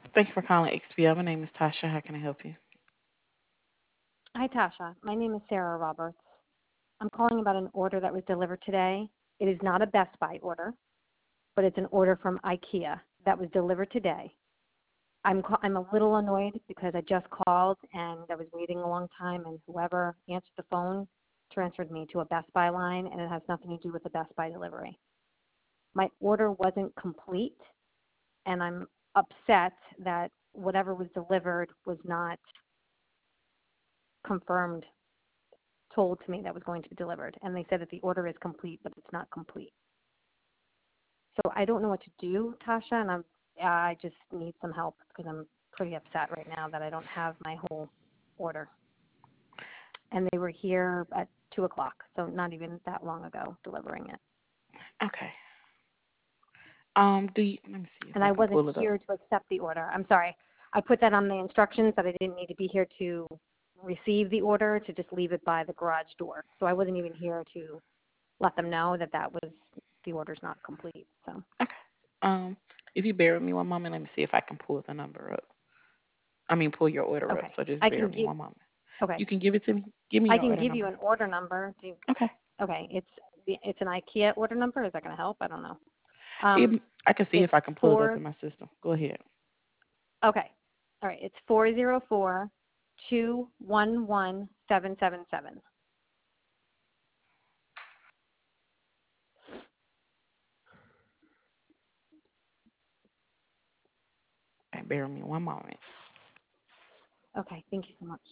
Thank you for calling XPL. My name is Tasha. How can I help you? Hi, Tasha. My name is Sarah Roberts. I'm calling about an order that was delivered today. It is not a Best Buy order, but it's an order from IKEA that was delivered today. I'm a little annoyed because I just called and I was waiting a long time, and whoever answered the phone transferred me to a Best Buy line, and it has nothing to do with the Best Buy delivery. My order wasn't complete, and I'm upset that whatever was delivered was not confirmed, told to me that was going to be delivered, and they said that the order is complete, but it's not complete. So I don't know what to do, Tasha, and I just need some help because I'm pretty upset right now that I don't have my whole order. And they were here at 2 o'clock, so not even that long ago, delivering it. Okay. Let me see if And I I can wasn't pull it up. here to accept the order. I'm sorry. I put that on the instructions that I didn't need to be here to receive the order, to just leave it by the garage door. So I wasn't even here to let them know that the order's not complete. So Okay. Um, if you bear with me one moment, let me see if I can pull the number up. I mean, pull your order up. okay, So just I bear can with me give one moment. okay, You can give it to me. Give me I your can order give you number. an order number. Okay. Okay, it's an IKEA order number. Is that going to help? I don't know. It, I can see It's if I can pull it up four. in my system. Go ahead. Okay, all right. It's 404-211-777. Okay, bear with me one moment. Okay, thank you so much.